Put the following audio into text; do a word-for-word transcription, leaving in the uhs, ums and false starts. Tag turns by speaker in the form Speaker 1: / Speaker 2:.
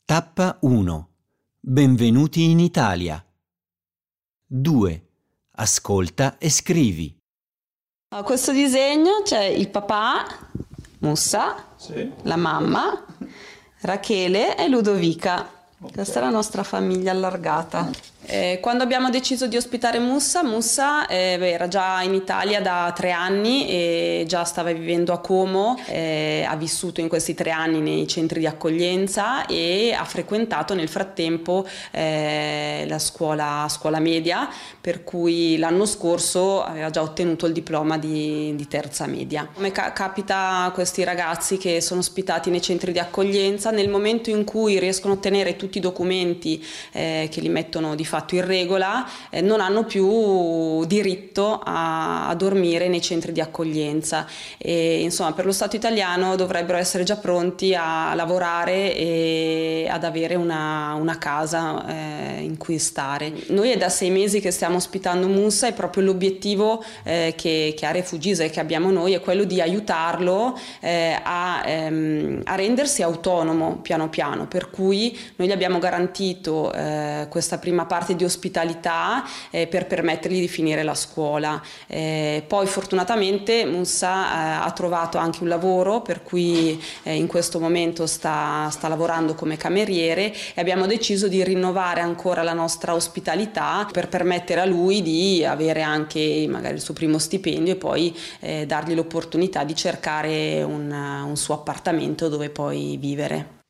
Speaker 1: Tappa uno. Benvenuti in Italia. due. Ascolta e scrivi.
Speaker 2: A questo disegno c'è il papà, Mussa,
Speaker 3: Sì.
Speaker 2: la mamma, Rachele e Ludovica. Okay. Questa è la nostra famiglia allargata. Eh, quando abbiamo deciso di ospitare Mussa, Mussa eh, beh, era già in Italia da tre anni e già stava vivendo a Como, eh, ha vissuto in questi tre anni nei centri di accoglienza e ha frequentato nel frattempo eh, la scuola, scuola media, per cui l'anno scorso aveva già ottenuto il diploma di, di terza media. Come ca- capita a questi ragazzi che sono ospitati nei centri di accoglienza, nel momento in cui riescono a ottenere tutti i documenti eh, che li mettono di fatto in regola, eh, non hanno più diritto a, a dormire nei centri di accoglienza e insomma per lo Stato italiano dovrebbero essere già pronti a lavorare e ad avere una, una casa eh, in cui stare. Noi è da sei mesi che stiamo ospitando Mussa e proprio l'obiettivo eh, che, che ha Refugisa e che abbiamo noi è quello di aiutarlo eh, a, ehm, a rendersi autonomo piano piano, per cui noi gli abbiamo garantito eh, questa prima parte di ospitalità eh, per permettergli di finire la scuola. Eh, poi fortunatamente Mussa eh, ha trovato anche un lavoro, per cui eh, in questo momento sta, sta lavorando come cameriere e abbiamo deciso di rinnovare ancora la nostra ospitalità per permettere a lui di avere anche magari il suo primo stipendio e poi eh, dargli l'opportunità di cercare un, un suo appartamento dove poi vivere.